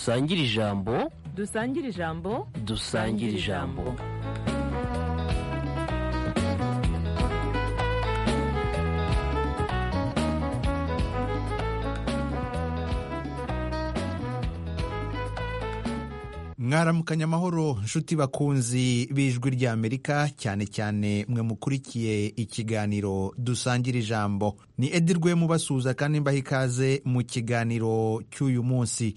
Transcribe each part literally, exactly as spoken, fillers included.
dusangire ijambo dusangire ijambo dusangire ijambo. mwaramukanya amahoro nshuti bakunzi b'ijwi ry'Amerika, cyane cyane mwe mukurikiye ikiganiro dusangira ijambo. Ni Edi Rwemu basuhuza kandi mbaha ikaze mu kiganiro cy'uyu munsi.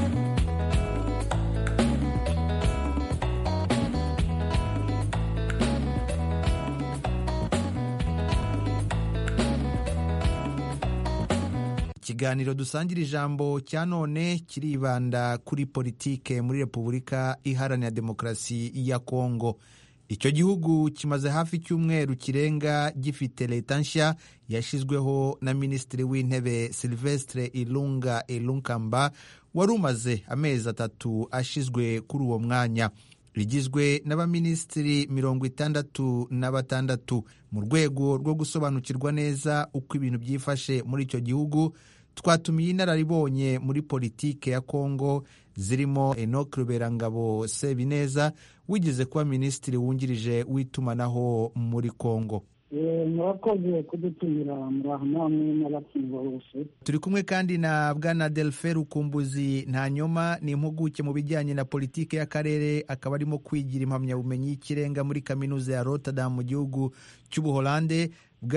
Ikiganiro dusangira ijambo cya none kiribanda kuri politike muri Repubulika Iharanira Demokarasi ya Kongo. Icyo gihugu kimaze hafi icyumweru kirenga gifite leta nshya yashizweho na Minisitiri w'Intebe Sylvestre Ilunga Ilunkamba wari umaze amezi atatu ashizwe kuri uwo mwanya. Rigizwe n'abaminisitiri mirongo itandatu na batandatu. Mu rwego rwo gusobanukirwa neza uko ibintu byifashe muri icyo gihugu, twatumiye inararibonye muri politike ya Kongo zirimo Enoch Ruberangabo Sebineza wigeze kuba minisitiri wungirije w'itumanaho muri Kongo. murakoze kudutumira murahamwe n'abakingo bose. Turi kumwe kandi na Bwana Delphin Rukumbuzi Ntanyoma, ni impuguke mu bijyanye na politike y'akarere, akaba arimo kwigira impamyabumenyi y'ikirenga muri kaminuza ya Rotterdam mu gihugu cy'Ubuholande.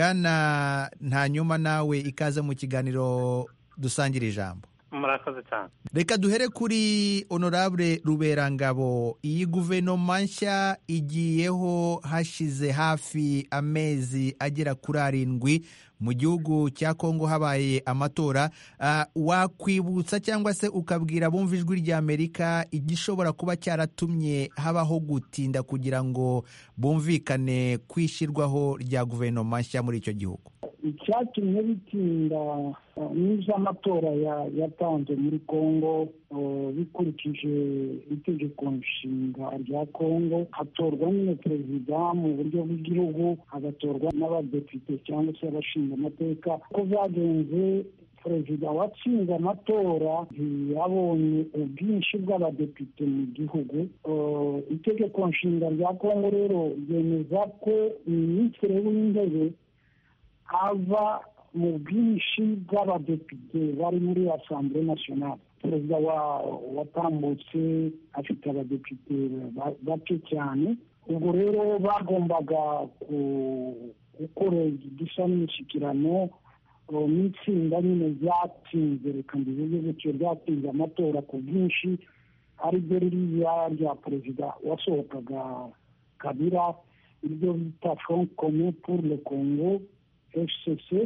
Bwana Ntanyoma, nawe ikaze mu kiganiro dusangira ijambo. Murakoze cyane. Reka duhere kuri Honorable Ruberangabo. Iyi guverinoma nshya igiyeho hashize hafi amezi agera kuri arindwi. Mu gihugu cya Kongo habaye amatora. Uh, wakwibutsa cyangwa se ukabwira bumva ijwi ry'Amerika igishobora kuba cyaratumye habaho gutinda kugira ngo bumvikane kwishyirwaho rya guverinoma nshya muri icyo gihugu? Icyatumye bitinda n'izo amatora yatanze muri Kongo bikurikije itegeko nshinga rya Kongo. Hatorwa nyine perezida mu buryo bw'igihugu, hagatorwa n'abadepite cyangwa se abashinga amateka. Ko byagenze, perezida watsinze amatora ntiyabonye ubwinshi bw'abadepite mu gihugu. Itegeko nshinga rya Kongo rero ryemeza ko minisitiri w'intebe ava mu bwinshi bw'abadepite bari muri Assemblée Nationale. Perezida watambutse afite abadepite bake cyane. Ubwo rero bagombaga gukora igisa n'imishyikirano n'itsinda nyine ryatsinze, reka mbivuge gutyo, ryatsinze amatora ku bwinshi, ariryo ririya rya perezida wasohokaga Kabila, iryo bita Front Commun pour le Congo F C C.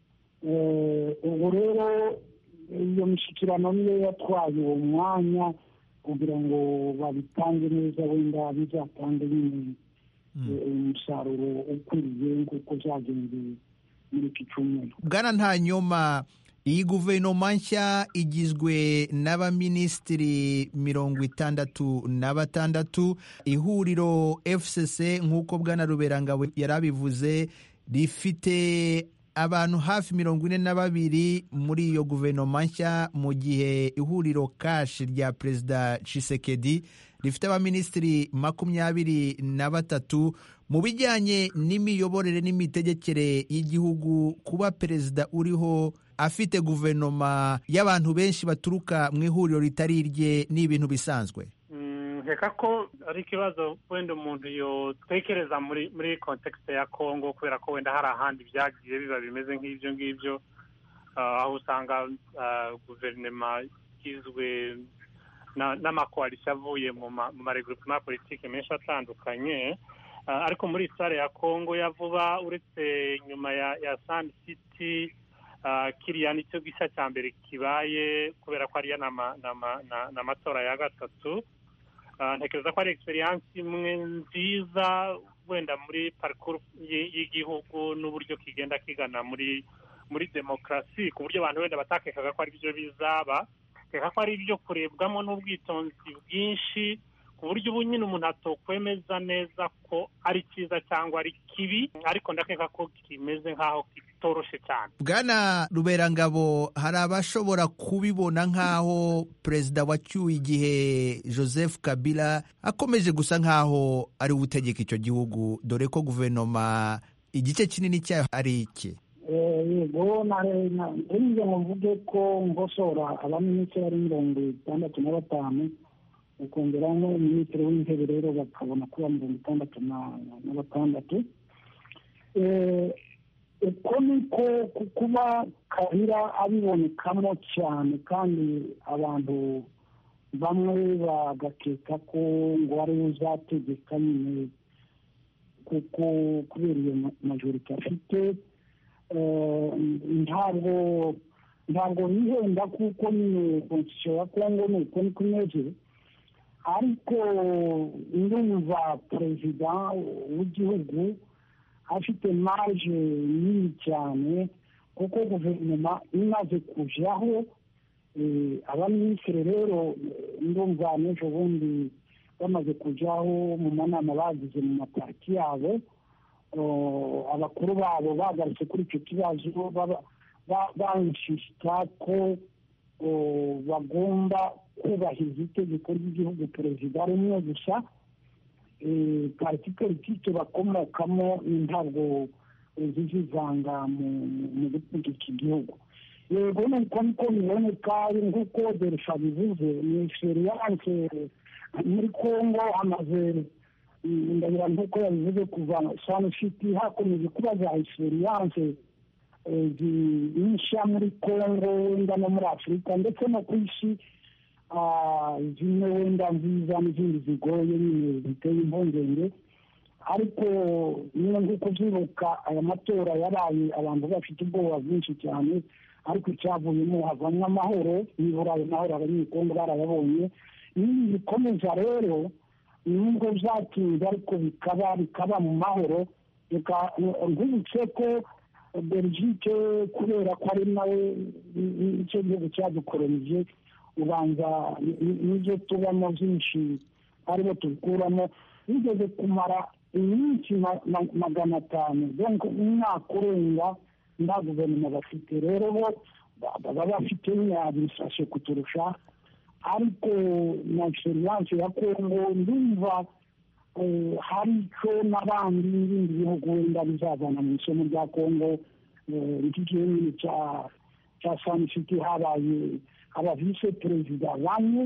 Ubwo rero iyo mishyikirano niyo yatwaye uwo mwanya kugira ngo babitange neza, wenda bizatange nyine umusaruro ukwiriye nk'uko byagenze muri iki cyumweru. Bwana Ntanyoma, iyi guverinoma nshya igizwe n'abaminisitiri mirongo itandatu na batandatu. Ihuriro F C C nk'uko Bwana Ruberangabo yarabivuze rifite abantu hafi mirongo ine na babiri muri iyo guverinoma nshya, mu gihe ihuriro kashi rya Perezida Tshisekedi rifite abaminisitiri makumyabiri na batatu. Mu bijyanye n'imiyoborere n'imitegekere y'igihugu, kuba perezida uriho afite guverinoma y'abantu benshi baturuka mu ihuriro ritari irye ni ibintu bisanzwe? Nkeka ko ari ikibazo wenda umuntu yotekereza muri muri context ya Kongo, kubera ko wenda hari ahandi byagiye biba bimeze nk'ibyo ngibyo, aho usanga guverinoma igizwe n'amakoalisiyo avuye mu maregroupement ya politiki menshi atandukanye. Ariko muri sare ya Kongo ya vuba, uretse nyuma ya Sun City, kiriya nicyo gishya cya mbere kibaye, kubera ko ariya n'amatora ya gatatu. Ntekereza ko ari experience imwe nziza wenda muri parcours y'igihugu n'uburyo kigenda kigana muri muri demokarasi, ku buryo abantu wenda batakekaga ko ari byo bizaba. Nkeka ko ari ibyo kurebwamo n'ubwitonzi bwinshi, ku buryo ubu nyine umuntu atokwemeza neza ko ari cyiza cyangwa ari kibi, ariko ndakeka ko kimeze nk'aho kitoroshe cyane. Bwana Ruberangabo, hari abashobora kubibona nk'aho perezida wacyuye igihe Joseph Kabila akomeje gusa nk'aho ari ubutegeka icyo gihugu, dore ko guverinoma igice kinini cyayo ari iki? yego narize mvuge ko ngosora abaminisitiri ari mirongo itandatu na batanu ukongeramo minisitiri w'intebe rero bakabona kuba mirongo itandatu na batandatu. uko niko kuba Kabila abibonekamo cyane, kandi abantu bamwe bagakeka ko ngo ari uzategeka nyine kuko kubera iyo majorite afite. ntabwo ntabwo yihenda kuko nyine konstitusiyo ya Kongo ni uko niko imeze, ariko ndumva perezida w'igihugu afite marge nini cyane kuko guverinoma imaze kujyaho. abaminisitiri rero ndumva n'ejo bundi bamaze kujyaho mu manama bagize mu mapariki yabo, abakuru babo bagarutse kuri icyo kibazo banshishika ko bagomba kubahiriza itegeko ry'igihugu perezida ari umwe gusa. pariti politike bakomokamo ntabwo zizivanga mu gutegeka iki gihugu. yego nuko niko biboneka, nk'uko Delphin bivuze, ni experience muri Kongo amaze ndagira nk'uko yabivuze kuva Sanfiti hakomeje kuba za experience nyinshi muri Kongo, wenda no muri Afurika ndetse no ku isi, zimwe wenda nziza n'izindi zigoye nyine ziteye impungenge. ariko niyo nk'uko byibuka aya matora yabaye abantu bafite ubwoba bwinshi cyane, ariko icyavuyemo havamo amahoro, nibura ayo mahoro abanyekongo barayabonye. n'ibi bikomeza rero nubwo byatinze ariko bikaba bikaba mu mahoro. reka nkubutse ko Belgique kubera ko ari nawe icyo gihugu cyadukoronije, ubanza n'ibyo tubamo byinshi aribo tubikuramo, bigeze kumara iminsi magana atanu donc umwaka urenga nta guverinoma bafite. rero bo baba bafite administration kuturusha, ariko na experience ya Kongo ndumva hari icyo n'abandi n'ibindi bihugu wenda bizazana mu isomo rya Kongo. iki gihe cya cya Sanfiti habaye aba vice perezida bane,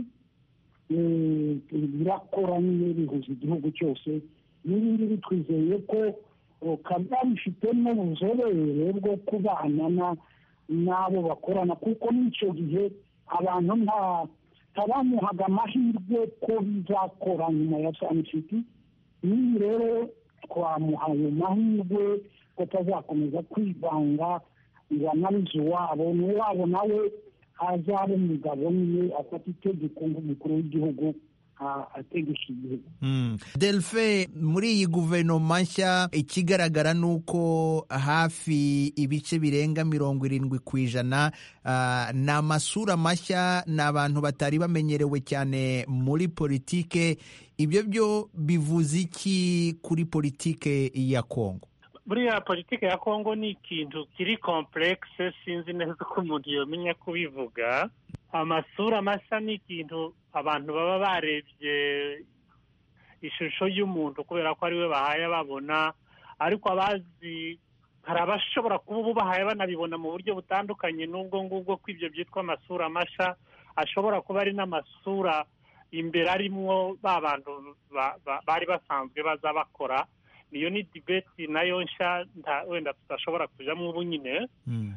birakora nyine bihuza igihugu cyose. n'ibindi bitwizeye ko Kabila bifitemo ubuzobere bwo kubana n'abo bakorana, kuko n'icyo gihe abantu nta tabamuhaga amahirwe ko bizakora nyuma ya Sanfiti. n'iyi rero twamuhaye amahirwe ko atazakomeza kwivanga ngo ananize iwabo, n'iwabo nawe azaba umugabo nyine afata itegeko nk'umukuru w'igihugu ategesha igihugu. Delphin, muri iyi guverinoma nshya ikigaragara ni uko hafi ibice birenga mirongo irindwi ku ijana ni amasura mashya, ni abantu batari bamenyerewe cyane muri politike. ibyo byo bivuze iki kuri politike ya Kongo? buriya politike ya Kongo ni ikintu kiri complexe, sinzi neza ko umuntu yomenya kubivuga. amasura mashya ni ikintu abantu baba barebye ishusho y'umuntu kubera ko ari we bahaye babona, ariko abazi hari abashobora kuba bubahaye banabibona mu buryo butandukanye n'ubwo ngubwo ko ibyo byitwa amasura mashya. ashobora kuba ari n'amasura imbere arimwo ba bantu bari basanzwe baza bakora. niyo ni debate nayo nshya wenda tudashobora kujyamo ubu nyine.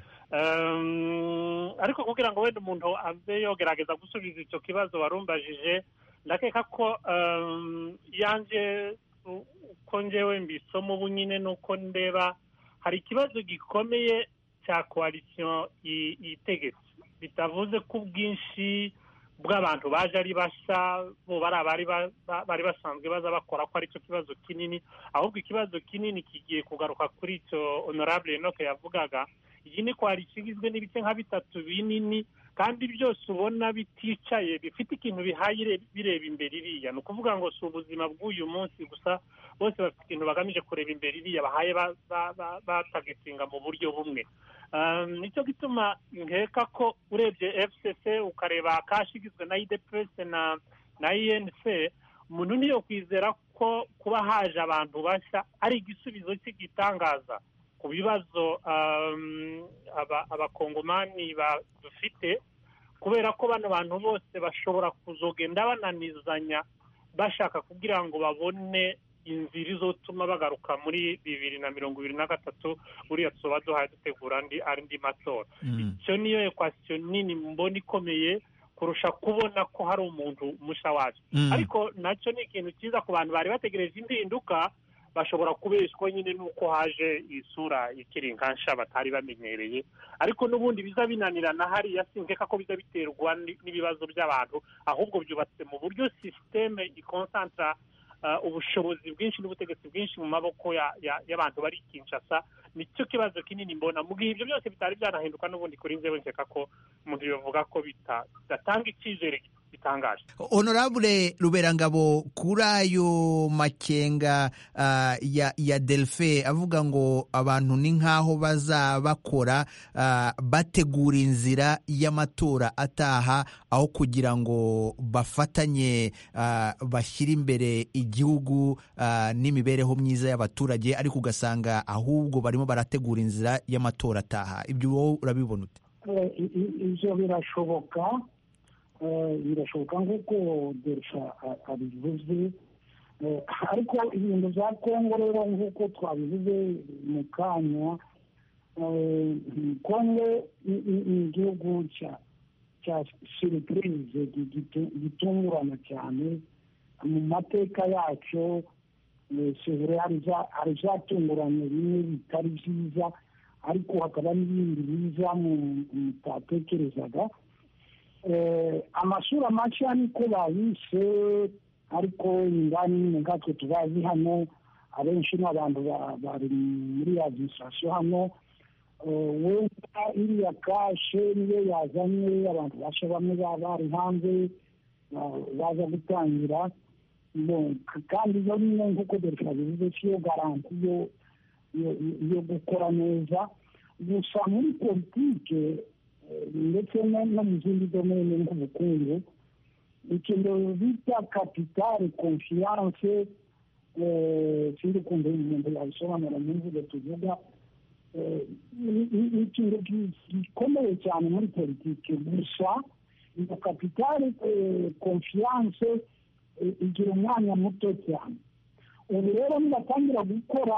ariko kugira ngo wenda umuntu aze yogerageza gusubiza icyo kibazo warumbajije, ndakeka ko yanjye uko njyewe mbisoma ubu nyine nuko ndeba hari ikibazo gikomeye cya coalition itegetse, bitavuze ko ubwinshi bw'abantu baje ari bashya bo bari abari bari basanzwe baza bakora ko ari cyo kibazo kinini, ahubwo ikibazo kinini kigiye kugaruka kuri icyo honorable Enoch yavugaga. iyi ni coalition igizwe n'ibice nka bitatu binini kandi byose ubona biticaye bifite ikintu bihaye bireba imbere iriya ni ukuvuga ngo si ubuzima bw'uyu munsi gusa bose bafite ikintu bagamije kureba imbere iriya bahaye batagetinga mu buryo bumwe. Nicyo gituma nkeka ko urebye F C C ukareba kashi igizwe na I D P S na na I N C, umuntu niyo kwizera ko kuba haje abantu bashya ari igisubizo cy'igitangaza ku bibazo abakongomani dufite, kubera ko bano bantu bose bashobora kuzogenda bananizanya bashaka kugira ngo babone inzira izotuma bagaruka muri bibiri na mirongo ibiri na gatatu uriya tuba duhaye dutegura andi matora. Icyo niyo ekwasiyo nini mbona ikomeye kurusha kubona ko hari umuntu musha waje. Ariko nacyo ni ikintu cyiza ku bantu bari bategereje impinduka, bashobora kubeshwa nyine nuko haje isura ikiri nkansha batari bamenyereye, ariko n'ubundi biza binanirana hariya sinkeka ko biza biterwa n'ibibazo by'abantu, ahubwo byubatse mu buryo systeme ikonsantra uh, ubushobozi bwinshi n'ubutegetsi bwinshi mu maboko y'abantu bari Kinshasa. Nicyo kibazo kinini mbona mu gihe ibyo byose bitari byanahinduka n'ubundi kuri nzewe nkeka ko umuntu yovuga ko bitatanga icyizere bitangaje. Honorable Ruberangabo, kuri ayo makenga uh, ya, ya Delphin avuga ngo abantu ni nkaho bazabakora uh, bategura inzira y'amatora ataha aho kugira ngo bafatanye uh, bashyire imbere igihugu uh, n'imibereho myiza y'abaturage, ariko ugasanga ahubwo barimo barategura inzira y'amatora ataha. Ibyo wowe urabibona ute? Ibyo birashoboka birashoboka nk'uko Delphin abivuze, ariko ibintu bya Kongo rero nk'uko twabivuze mu kanya, Kongo ni igihugu cya surprise gitungurana cyane mu mateka yacyo. Hari ibyatunguranye bimwe bitari byiza, ariko hakaba n'ibindi biza mutatekerezaga. Amasura mashya niko bayise, ariko ingani nkatwe tubazi hano abenshi n'abantu bari muri administration hano, wenda iriya kashe niyo yazanye abantu basha bamwe bari hanze baza gutangira, kandi iyo nyine nk'uko Delphin bivuze siyo garanti yo gukora neza. Gusa muri politike ndetse no mu zindi domene nk'ubukungu, ikintu bita kapitale confiance, sindi kumva umuntu yabisobanura mu mvugo tuvuga, ni ikintu gikomeye cyane muri politike. Gusa iyo kapitale confiance igira umwanya muto cyane. Ubu rero nibatangira gukora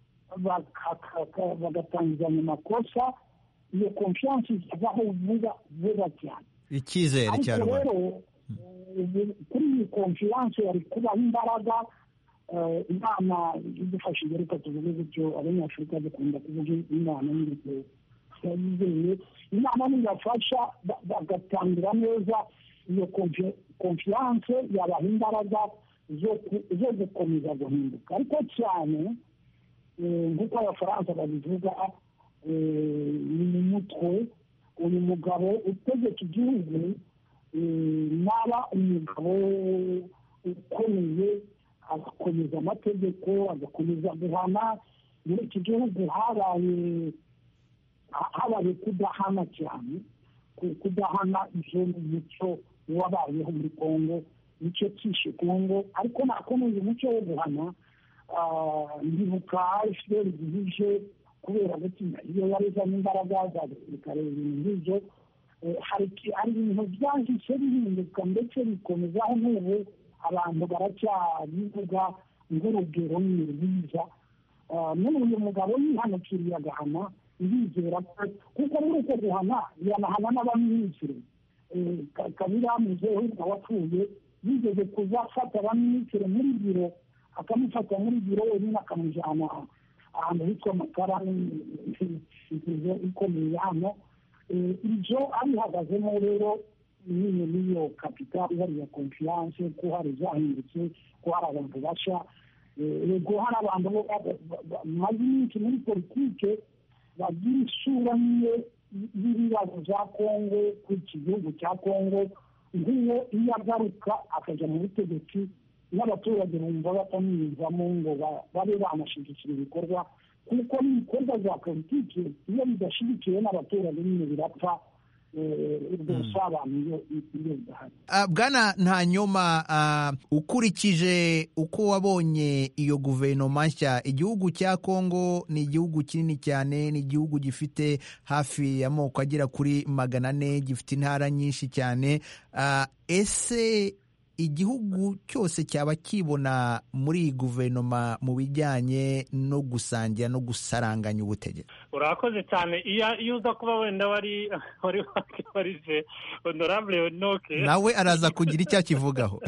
bagatangiza mu makosa, iyo confiance ivaho vuba vuba cyane, icyizere cyane. Ariko rero kuri iyi confiance yari kubaho imbaraga. Inama idufashije, reka tuvuge gutyo, abanyafurika dukunda kuvuga inama n'ibyo yizeye. Inama nibafasha bagatangira neza, iyo confiance yabaha imbaraga zo gukomeza guhinduka. Ariko cyane nk'uko abafaransa babivuga, ni mu mutwe. Uyu mugabo utegeka igihugu naba umugabo ukomeye, agakomeza amategeko, agakomeza guhana. Muri iki gihugu habaye habaye kudahana cyane, kudahana ivyo muco wabayeho muri Kongo, nicyo cyishe Kongo. Ariko nakomeza umuco wo guhana. Ndibuka Fidel Gihije kubera gutsinda iyo yarezanye imbaraga za gisirikare, ibintu nk'ibyo hari ibintu byahise bihinduka ndetse bikomezaho n'ubu abantu baracyabivuga nk'urugero ni rwiza. None uyu mugabo yihanukiriye agahana, ndizera ko kuko muri uko guhana yanahana n'abaminisitiri. Kabila muzehe wapfuye yigeze kuzafata abaminisitiri muri biro, akamufata muri biro wenyine akamujyana ahantu hitwa Makara, inzu ikomeye hano. Ibyo abihagazemo rero nyine niyo kapitali hariya confiance, ko hari zahindutse, ko hari abantu basha, yego hari abantu maze iminsi muri politike bagira isura niye y'ibibazo bya kongo kuri iki gihugu cya kongo, nk'iyo iyo agaruka akajya mu butegetsi n'abaturage bumva batamwiyumvamo ngo babe banashyigikira ibikorwa, kuko n'ibikorwa bya politiki iyo bidashyigikiwe n'abaturage nyine birapfa. Bwana Ntanyoma, ukurikije uko wabonye iyo guverinoma nshya, igihugu cya Kongo ni igihugu kinini cyane, ni igihugu gifite hafi y'amoko agera kuri magana ane, gifite intara nyinshi cyane. Ese igihugu cyose cyaba kibona muri iyi guverinoma mu bijyanye no gusangira no gusaranganya ubutegetsi? Urakoze cyane. Iyo uza kuba wenda wari wari warije honorable Enoke, nawe araza kugira icyo akivugaho.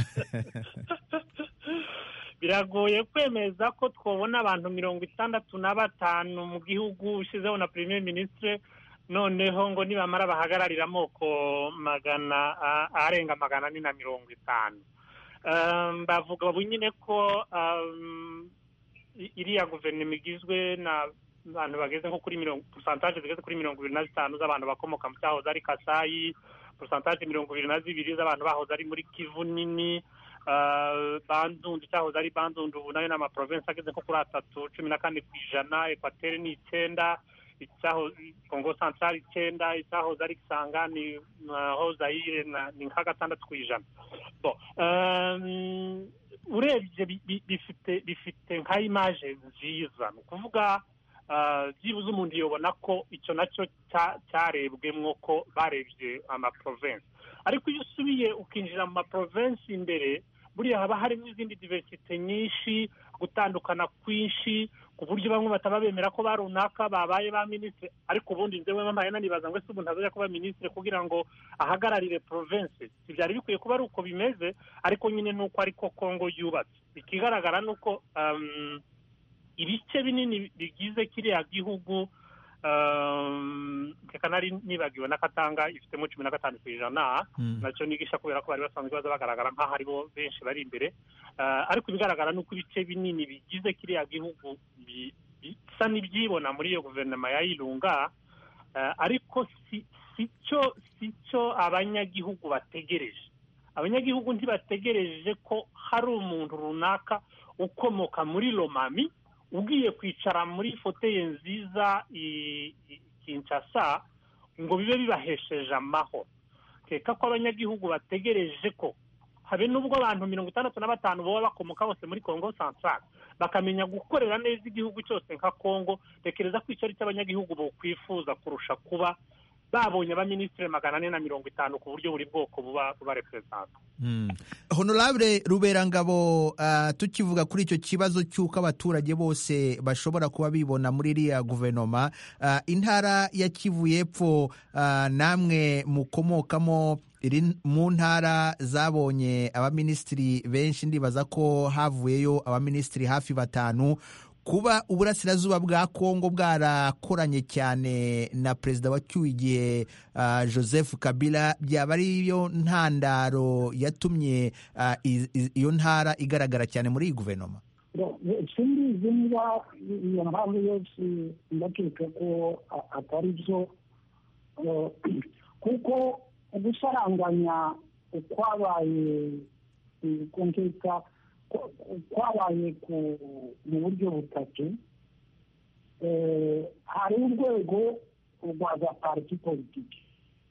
Biragoye kwemeza ko twabona abantu mirongo itandatu na batanu mu gihugu ushizeho na premier ministre, noneho ngo nibamara bahagararira amoko magana arenga magana ane na mirongo itanu. Bavuga bunyine ko iriya guverinoma igizwe na abantu bageze nko kuri mirongo pourcentage zigeze kuri mirongo ibiri na zitanu z'abantu bakomoka mu cyahoze ari Kasayi, pourcentage mirongo ibiri na zibiri z'abantu bahoze ari muri Kivu nini, Bandundu cyahoze ari Bandundu ubu nayo n'ama province ageze nko kuri atatu, cumi na kane ku ijana, Equateur ni icyenda, icyaho Kongo Central icyenda, icyahoze ari Kisangani naho Zaire ni nka gatandatu ku ijana. Bon, urebye bifite bifite nka image nziza, ni ukuvuga byibuze umuntu yobona ko icyo nacyo cyarebwemwo ko barebye ama province. Ariko iyo usubiye ukinjira mu ma province imbere, buriya haba harimo izindi diversite nyinshi, gutandukana kwinshi, ku buryo bamwe bataba bemera ko barunaka babaye ba ministre, ariko ubundi nzewe mpaye nanibaza ngo ese umuntu azaje kuba ministre kugira ngo ahagararire province. Ibyari bikwiye kuba ari uko bimeze, ariko nyine nuko ariko Kongo yubatse. Ikigaragara nuko um, ibice binini bigize kiriya gihugu, reka nari nibagiwe na Katanga ifitemo cumi na gatanu ku ijana, nacyo nigisha kubera ko bari basanzwe baza bagaragara nk'aho aribo benshi bari imbere. Ariko ibigaragara nuko ibice binini bigize kiriya gihugu bisa n'ibyibona muri iyo guverinoma ya Ilunga, ariko sicyo sicyo abanyagihugu bategereje. Abanyagihugu ntibategereje ko hari umuntu runaka ukomoka muri Lomami ugiye kwicara muri foteye nziza i Kinshasa ngo bibe bibahesheje amahoro. Keka ko abanyagihugu bategereje ko habe nubwo abantu mirongo itandatu na batanu boba bakomoka bose muri Kongo Central bakamenya gukorera neza igihugu cyose nka Kongo, tekereza ko icyo cy'abanyagihugu bo kwifuza kurusha kuba babonye aba ministre magana ane na mirongo itanu ku buryo buri bwoko buba buba represent. Mm. Honorable Ruberangabo, uh, tukivuga kuri icyo kibazo cy'uko abaturage bose bashobora kuba bibona muri iriya guverinoma, uh, intara ya Kivu y'Epfo, uh, namwe mukomokamo, iri mu ntara zabonye abaministiri benshi, ndibaza ko havuyeyo abaministiri hafi batanu. Kuba uburasirazuba bwa Kongo bwarakoranye cyane na perezida wacyuye igihe uh, Joseph Kabila, byaba ari yo ntandaro yatumye uh, iyo ntara igaragara cyane muri iyi guverinoma? Sinzi niba iyo mpamvu yose ndakeka ko atari byo, kuko gusaranganya kwabaye konkreta kwabaye mu buryo butatu. Hari urwego rwa za parti politiki,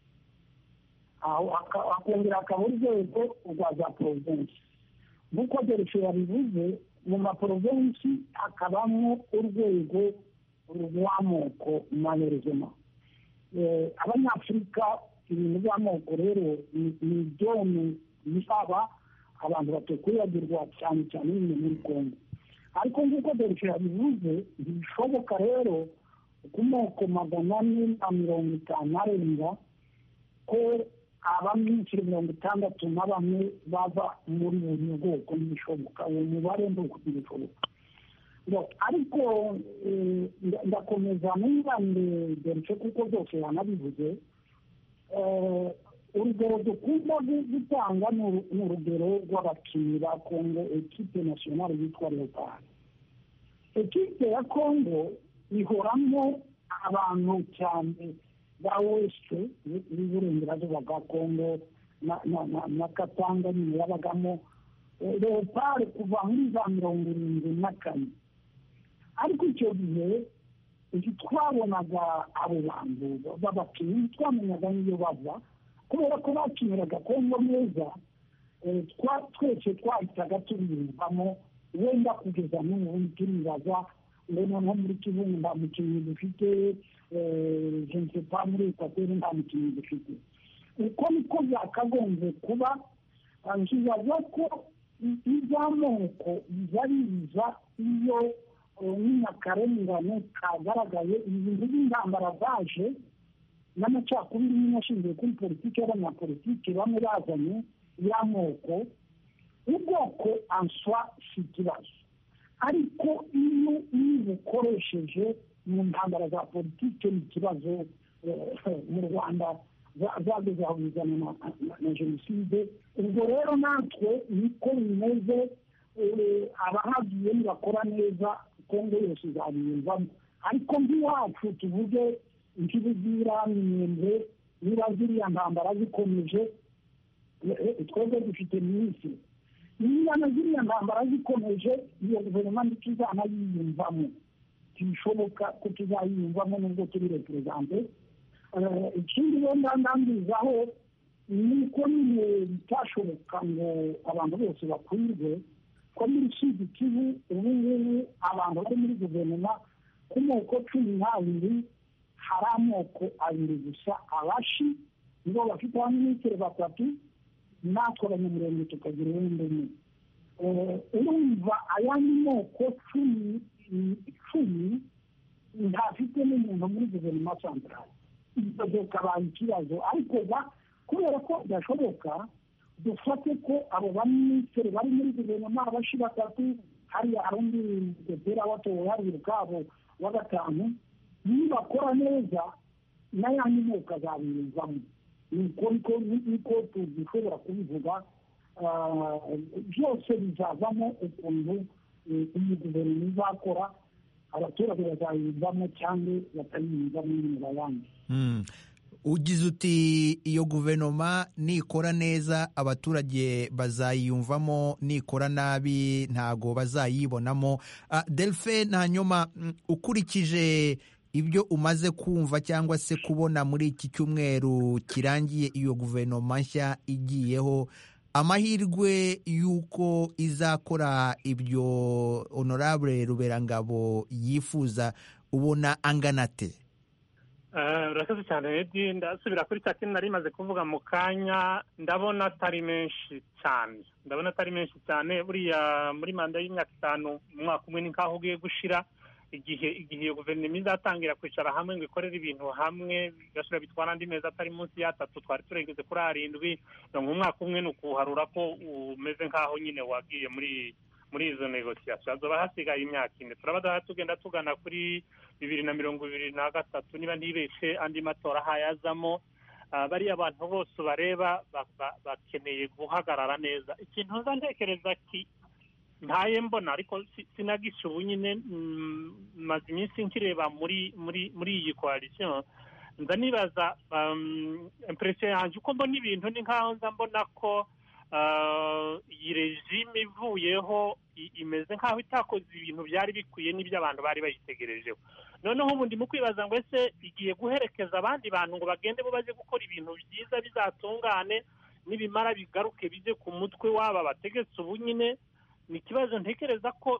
akongera akaba urwego rwa za province. Nk'uko Delphin yabivuze, mu maprovinsi hakabamo urwego rw'amoko manerezema. Abanyafurika ibintu by'amoko rero ni byone bisaba abantu batokwibagirwa cyane cyane muri Kongo. Ariko nk'uko Delphin yabivuze, ntibishoboka rero ku moko magana ane na mirongo itanu arenga ko abaminisitiri mirongo itandatu na bamwe bava muri buri bwoko. Ntibishoboka, uwo mubare ntibishoboka. Ariko ndakomeza nibande Delphin kuko byose yanabivuze. Urugero dukunda gutanga ni urugero rw'abakinnyi ba Kongo, ekipe nationale yitwa Leopard. Ekipe ya Kongo ihoramo abantu cyane bwa wese y'uburengerazuba bwa kongo na katanga nyine yabagamo leopard kuva muri za mirongo irindwi na kane. ariko icyo gihe twabonaga abo bantu b'abakinnyi twamenyaga n'iyo bava kubera ko bakiniraga kongo neza. twese twahitaga tubiyumvamo wenda kugeza n'ubu turibaza ngo noneho muri kibuga nta mukinnyi dufite, je ne sais pas muri ekwateri nta mukinnyi dufite. uko niko byakagombye kuba. nkibaza ko iby'amoko biza biza iyo n'akarengane kagaragaye, ibintu by'intambara zaje n'amacakubiri nyine ashingiye kuri politiki y'abanyapolitiki bamwe bazanye y'amoko. ubwoko answa si ikibazo, ariko iyo bukoresheje mu ntambara za politiki ni ikibazo. mu rwanda zageze aho bizana na jenoside. ubwo rero natwe niko bimeze. abahagiye ntibakora neza kongo yose izabiyumvamo, ariko nk'iwacu tuvuge nk'ibigira imyembe niba ziriya ntambara zikomeje, twebwe dufite minisitiri niba na ziriya ntambara zikomeje iyo guverinoma ntituzanayiyumvamo. ntibishoboka ko tuzayiyumvamo nubwo turi reperezante. ikindi wenda ndambizaho ni uko nyine bitashoboka ngo abantu bose bakwirwe ko muri sud kivu ubu ngubu abantu bari muri guverinoma ku moko cumi n'abiri hari amoko abiri gusa, abashi nibo bafite abaminisitiri batatu, natwe abanyamurenge tukagira uwundi umwe. urumva ayandi moko cumi icumi ntafite n'umuntu muri guverinoma santarali. ibyo bikabaye ikibazo, ariko kubera ko bidashoboka dufate ko abo baminisitiri bari muri guverinoma abashi batatu, hariya hari undi depera watowe harira kabo wa gatanu, nibakora neza n'ayandi moko azabiyumvamo. niko dushobora kubivuga. byose bizavamo ukuntu iyi guverinoma izakora, abaturage bazayiyumvamo cyangwa batayiyumvamo nyuma y'abandi. ugize uti iyo guverinoma nikora neza abaturage bazayiyumvamo, nikora nabi ntago bazayibonamo. Delphin, hanyuma ukurikije ibyo umaze kumva cyangwa se kubona muri iki cyumweru kirangiye iyo guverinoma nshya igiyeho, amahirwe y'uko izakora ibyo Honorable Ruberangabo yifuza ubona angana ate? urakoze cyane Edi. ndasubira kuri cya kintu nari maze kuvuga mu kanya. ndabona atari menshi cyane ndabona atari menshi cyane buriya muri manda y'imyaka itanu umwaka umwe ni nk'aho ugiye gushira. igihe igihe iyo guverinoma izatangira kwicara hamwe ngo ikorere ibintu hamwe bigasubira bitwara andi mezi atari munsi y'atatu, twari turengeze kuri arindwi. mu mwaka umwe ni ukuharura ko umeze nk'aho nyine wagiye muri muri izo negosiyasiyo. hazoba hasigaye imyaka ine. turaba tugenda tugana kuri bibiri na mirongo ibiri na gatatu niba ntibeshe andi matora hayazamo. bariya abantu bose bareba bakeneye guhagarara neza. ikintu nza ntekereza ki ntaye mbona ariko sinagisha ubu nyine maze iminsi nkireba muri muri muri iyi coalition, nza nibaza impression yanjye uko mbona ibintu ni nkaho nza mbona ko iyi regime ivuyeho imeze nkaho itakoze ibintu byari bikwiye n'ibyo abantu bari bayitegerejeho. noneho ubundi mu kwibaza ngo ese igiye guherekeza abandi bantu ngo bagende bo baje gukora ibintu byiza bizatungane, n'ibimara bigaruke bize ku mutwe w'aba bategetse ubu nyine. ni ikibazo ntekereza ko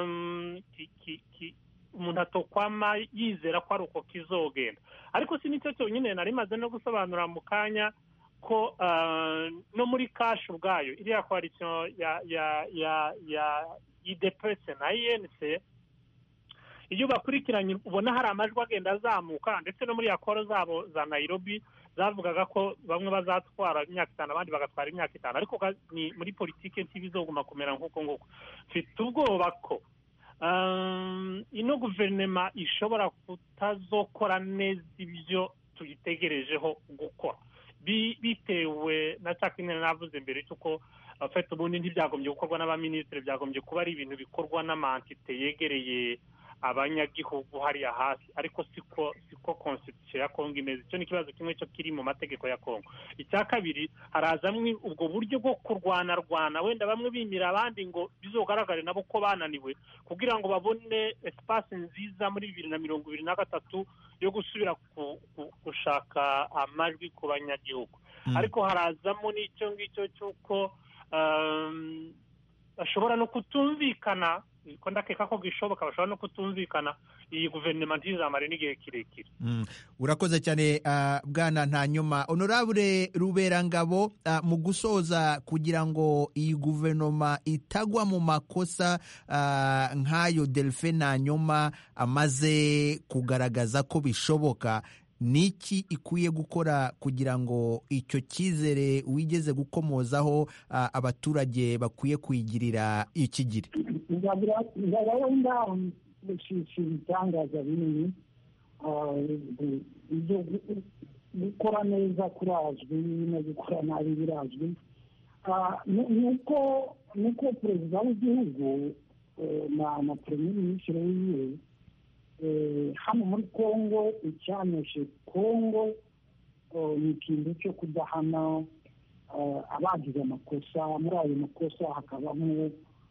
umuntu atokwama yizera ko ari uko kizogenda. ariko si nicyo cyonyine nari maze no gusobanura mu kanya ko no muri kashi ubwayo iriya coalition ya ya ya ya I D P S na I N C iyo bakurikiranye ubona hari amajwi agenda azamuka, ndetse no muri akoro zabo za Nairobi zavugaga ko bamwe bazatwara imyaka itanu abandi bagatwara imyaka itanu. ariko ni muri politike ntibizoguma kumera nk'uko nguko. mfite ubwoba ko ino guverinoma ishobora kutazokora neza ibyo tuyitegerejeho gukora, bitewe na cya kintu navuze mbere cy'uko afite ubundi ntibyagombye gukorwa n'abaminisitiri, byagombye kuba ari ibintu bikorwa n'amantite yegereye abanyagihugu hariya hasi ariko siko siko constitution ya Kongo imeze. Icyo ni ikibazo kimwe cyo kiri mu mategeko ya Kongo. Icya kabiri harazamwe ubwo buryo bwo kurwana rwana wenda bamwe bimira abandi ngo bizogaragare nabo ko bananiwe kugira ngo babone espace nziza muri bibiri na mirongo ibiri na gatatu yo gusubira gushaka amajwi ku banyagihugu. Mm. Ariko harazamo n'icyo ngicyo cyuko um, ashobora no kutumvikana ko ndakeka ko gishoboka bashobora no kutumvikana iyi guverinoma ntizamare n'igihe kirekire. Mm. Urakoze cyane uh, bwana Ntanyuma. Honorable Ruberangabo, uh, mu gusoza kugira ngo iyi guverinoma itagwa mu makosa uh, nk'ayo Delphin Ntanyuma amaze kugaragaza ko bishoboka, niki ikwiye gukora kugira ngo icyo cyizere wigeze gukomozaho uh, abaturage bakwiye kwigirira ikigire? Ndabona ibitangaza binini ibyo gukora neza kurazwi no gukora nabi birazwi. nuko nuko perezida w'igihugu na premier ministre wiwe hano muri Kongo icyaneshe Kongo ni ikintu cyo kudahana abagize amakosa. Muri ayo makosa hakabamo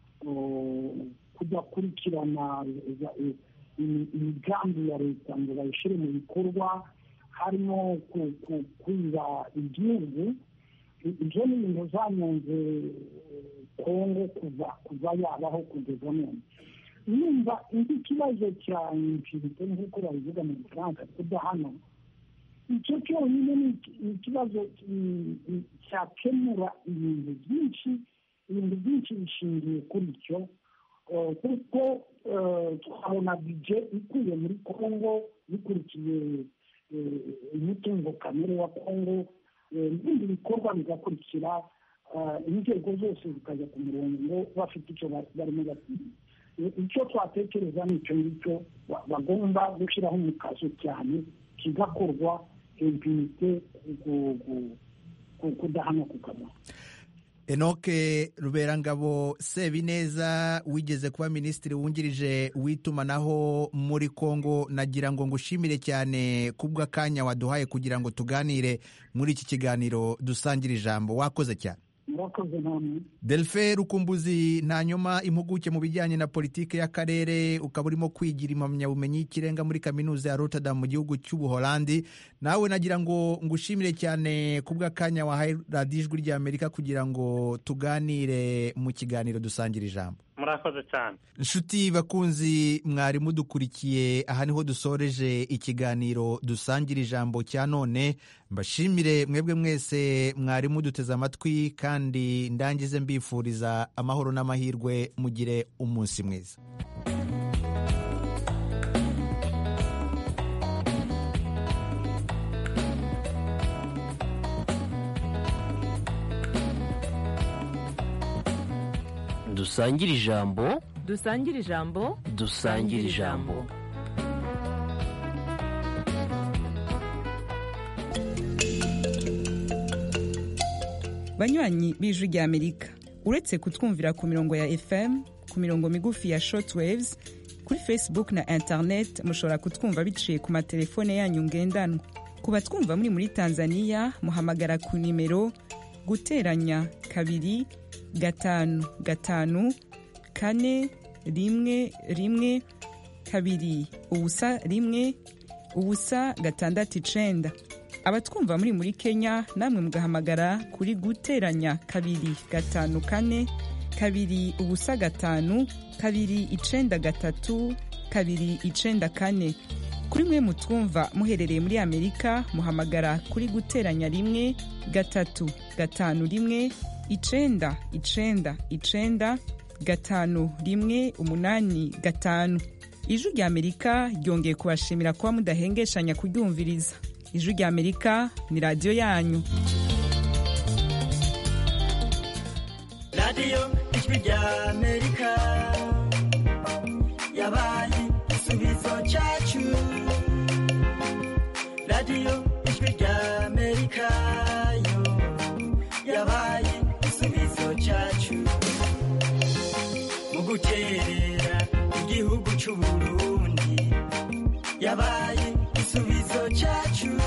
kudakurikirana imigambi ya leta ngo bayishyire mu bikorwa, harimo kwiba igihugu. Ibyo ni ibintu zanyanze Kongo kuva kuva yabaho kugeza none. Nimba indi kibazo cya impunity nk'uko babivuga mu Gifaransa kudahana, icyo cyonyine ni ikibazo cyakemura ibintu byinshi ibintu byinshi bishingiye kuri icyo, kuko twabona bije ikuye muri Kongo bikurikiye umutungo kamere wa Kongo, ibindi bikorwa bigakurikira, inzego zose zikajya ku murongo bafite icyo barimo batinya. Icyo twatekereza ni icyo ngicyo bagomba gushyiraho umukazo cyane kigakorwa impunity kudahana kukaba. Enoke Ruberangabo Sebineza, wigeze kuba minisitiri wungirije w'itumanaho muri Kongo, nagira ngo ngushimire cyane kubw'akanya waduhaye kugira ngo tuganire muri iki kiganiro dusangira ijambo. Wakoze cyane. Delphin Rukumbuzi Ntanyuma, impuguke mu bijyanye na politike y'akarere, ukaba urimo kwigira impamyabumenyi y'ikirenga muri kaminuza ya Rotterdam mu gihugu cy'Ubuholandi. Nawe nagira ngo ngushimire cyane kubw'akanya wahaye radiyo Ijwi ry'Amerika kugira ngo tuganire mu kiganiro dusangira ijambo. Murakoze cyane. Nshuti bakunzi mwari mudukurikiye, aha niho dusoreje ikiganiro dusangira ijambo cya none. Mbashimire mwebwe mwese mwari muduteze amatwi, kandi ndangize mbifuriza amahoro n'amahirwe. Mugire umunsi mwiza. Dusangire ijambo. Dusangire ijambo. Dusangire ijambo. Banywanyi b'Ijwi ry'Amerika, uretse kutwumvira ku mirongo ya F M, ku mirongo migufi ya shortwaves, kuri Facebook na internet mushobora kutwumva biciye ku matelefone yanyu ngendanwa. Ku batwumva muri muri Tanzania, muhamagara ku nimero guteranya kabiri gatanu gatanu kane rimwe rimwe kabiri ubusa rimwe ubusa gatandatu icenda. Abatwumva muri muri Kenya, namwe mugahamagara kuri guteranya kabiri gatanu kane kabiri ubusa gatanu kabiri icenda gatatu kabiri icenda kane. Kuri mwe mutwumva muherereye muri Amerika, muhamagara kuri guteranya rimwe gatatu gatanu rimwe icenda icenda icenda gatanu rimwe umunani gatanu. Ijwi ry'Amerika ryongeye kubashimira kuba mudahengeshanya kuryumviriza. Ijwi ry'Amerika ni radiyo yanyu. radiyo Ijwi ry'Amerika yabaye igisubizo cyacu. radiyo Ijwi ry'Amerika yo yabaye igisubizo cyacu mu guterera igihugu cy'u Burundi. yabaye igisubizo cyacu